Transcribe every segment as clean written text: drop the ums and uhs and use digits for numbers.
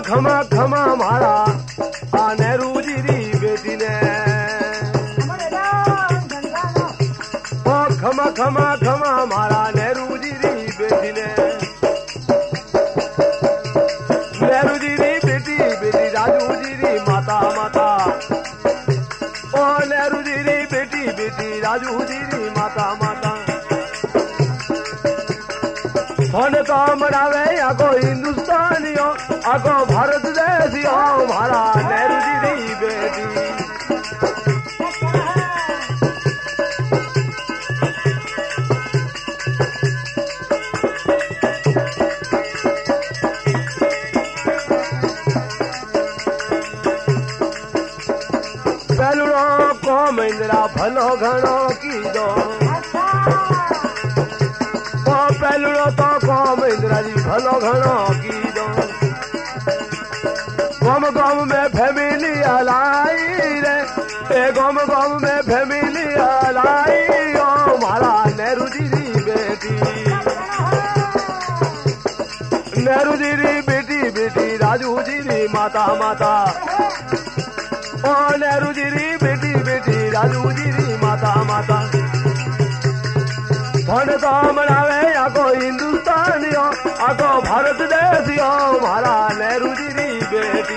खमा खमा मारा आ नेहरू जी री बेटी ने ओ खमा खमा खमा मारा नेहरू जी री बेटी ने नेहरू जी री बेटी बेटी राजू जी री माता माता ओ नेहरू जी री बेटी बेटी राजू जी री माता माता थोने तो मनावे आगो हिंदुस्तानियो आगो भारत देशियो मारा नेहरू जी री बेटी पेलुड़ो को महिंद्रा भलो घणो कीधो ओ पेलुड़ो तो को महिंद्रा जी भलो घणो कीधो गम गम में फैमिली हलाई रे ए गम गम में फैमिली हलाई ओ मारा नेहरू जी री बेटी नेहरू जी री बेटी बेटी राजू जी री माता माता ओ नेहरू जी री बेटी बेटी राजू जी री माता माता थोड़े तो मनावे आगो हिंदुस्तानियो आगो भारत देशियो मारा नेहरू जी री बेटी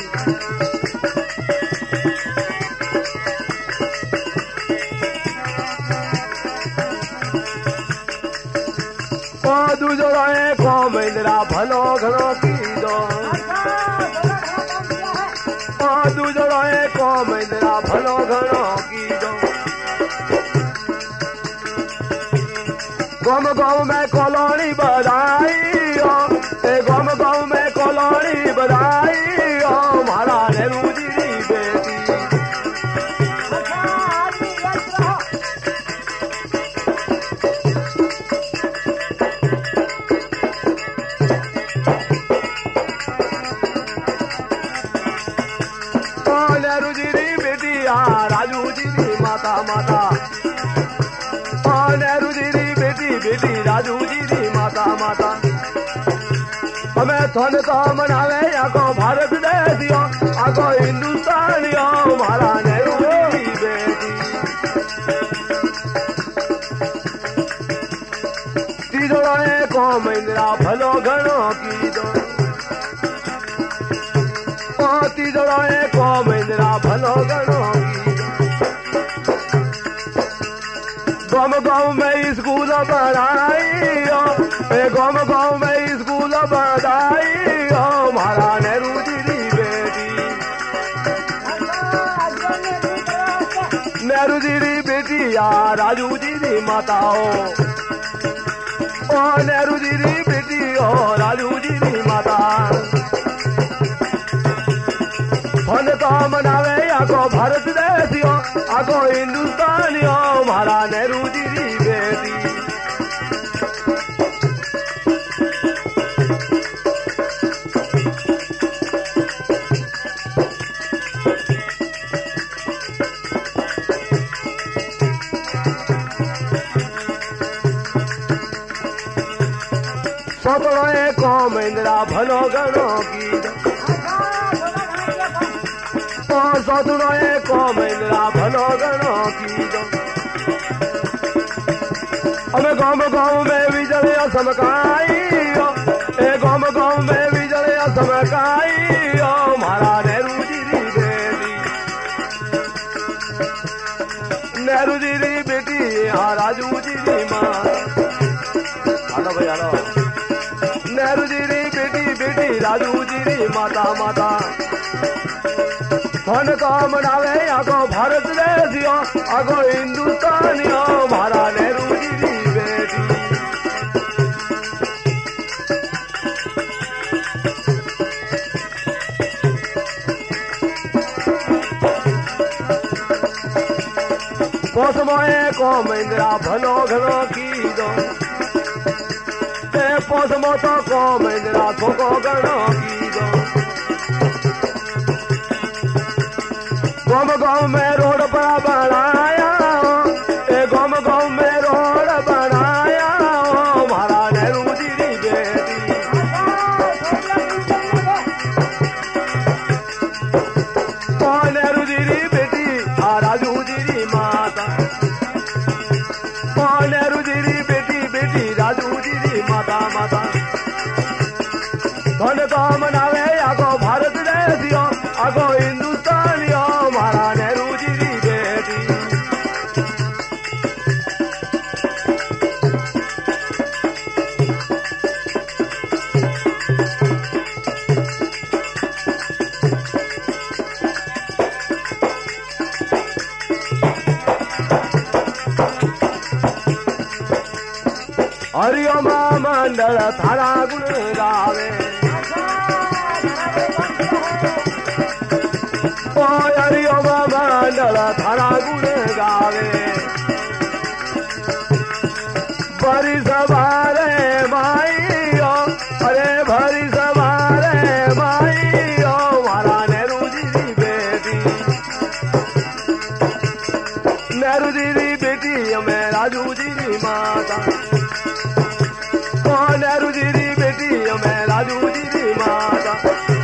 ओ दूजो रहे को महिंद्रा भलो घणो कीधो ओ दूजो रहे को महिंद्रा भलो घणो कीधो गम गम में कॉलोनी बधाई ओ ए गम गम में कॉलोनी बधाई ओ मारा नेहरू जी री बेटी ओ नेहरू जी री बेटी आ राजू जी री माता माता ओ नेहरू जी री बेटी बेटी राजू जी री माता माता हमें थोने तो मनावे आगो भारत देशियो आगो हिंदुस्तानियो मारा नेहरू जी री बेटी तीजो रहे को महिंद्रा भलो घणो कीधो ओ तीजो रहे को महिंद्रा भलो घणो कीधो गम गम में स्कूल बढ़ाई ओ ए गम गम में स्कूल बढ़ाई ओ मारा नेहरू जी री बेटी नेहरू जी री बेटी आ राजू जी री माता ओ नेहरू जी री बेटी ओ राजू जी री माता थोने तो मनावे आगो भारत देशियो आगो हिंदुस्तानियो मारा नेहरू जी री बेटी सोतड़ो को महिंद्रा भलो घणो कीधो ओ सोतड़ो को महिंद्रा भलो घणो कीधो हमें गाँव गाँव में विजय समकाई ओ ए गाँव गाँव में विजय समकाई ओ मारा नेहरू जी री बेटी नेहरू जी री बेटी हाँ राजू जी री माँ हेलो भाई हेलो नेहरू जी री बेटी बेटी राजू जी री माता माता थोने तो मनावे आगो भारत देशियो आगो हिंदुस्तानियो मारा नेहरू जी री बेटी पोसमोए को महिंद्रा भलो घणो कीधो पोसमो तो को महिंद्रा थोको घणो कीधो गम गम में रोड पर बनाया ए गम गम में रोड बनाया मारा नेहरू जी री बेटी हरिओम मंडल थारा गुण गावे ओ हरिओम मंडल थारा गुण गावे भरी सवारे माइयो अरे भरी सवारे माइयो मारा नेहरू जी री बेटी नेहरू जी री बेटी मैं राजू जी री माता नेहरू जी री बेटी मैं राजू जी री माता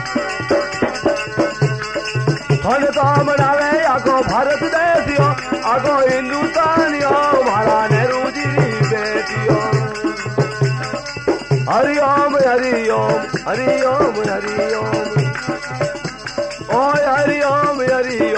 थन तो मनावे आगो भारत देशियो आगो हिंदुस्तानियो मारा नेहरू जी री बेटियो हरिओम हरिओम हरिओम हरिओम ओ हरिओम हरिओम